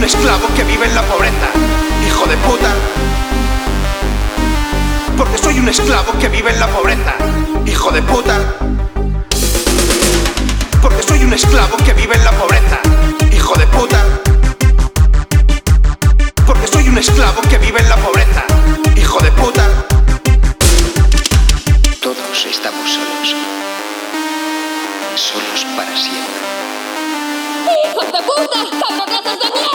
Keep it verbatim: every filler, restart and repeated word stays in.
esclavo que vive en la pobreza, hijo de puta. Porque soy un esclavo que vive en la pobreza, hijo de puta. Porque soy un esclavo que vive en la pobreza, hijo de puta. Porque soy un esclavo que vive en la pobreza, hijo de puta. Todos estamos solos. Solos para siempre. ¡Hijos de puta! ¡Cabronazos de mierda!